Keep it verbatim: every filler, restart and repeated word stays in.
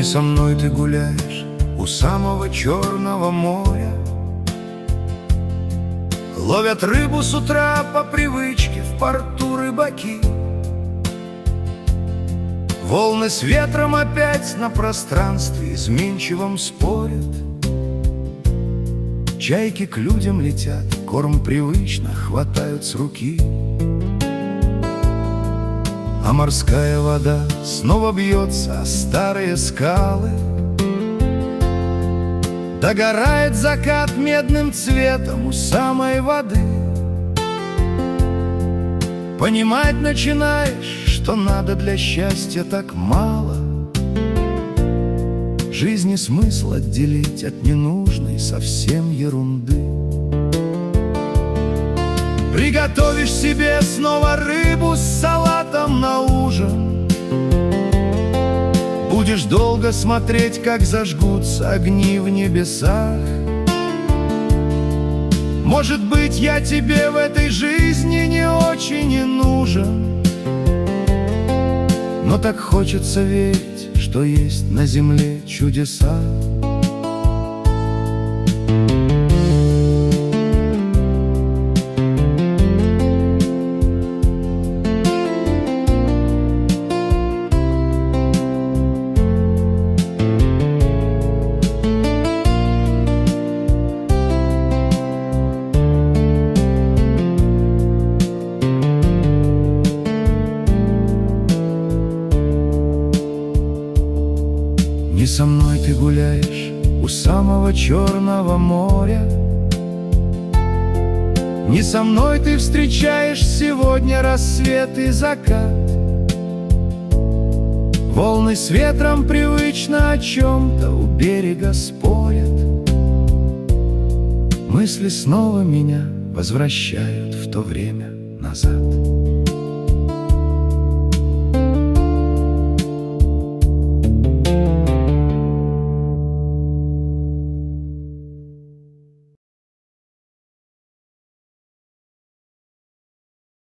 Не со мной ты гуляешь у самого Черного моря. Ловят рыбу с утра по привычке в порту рыбаки. Волны с ветром опять на пространстве изменчивом спорят. Чайки к людям летят, корм привычно хватают с руки. А морская вода снова бьется о старые скалы. Догорает закат медным цветом у самой воды. Понимать начинаешь, что надо для счастья так мало. Жизни смысл отделить от ненужной совсем ерунды. Приготовишь себе снова рыбу с салатом на ужин. Будешь долго смотреть, как зажгутся огни в небесах. Может быть, я тебе в этой жизни не очень и нужен, но так хочется верить, что есть на земле чудеса. Не со мной ты гуляешь у самого Черного моря. Не со мной ты встречаешь сегодня рассвет и закат. Волны с ветром привычно о чем-то у берега спорят. Мысли снова меня возвращают в то время назад.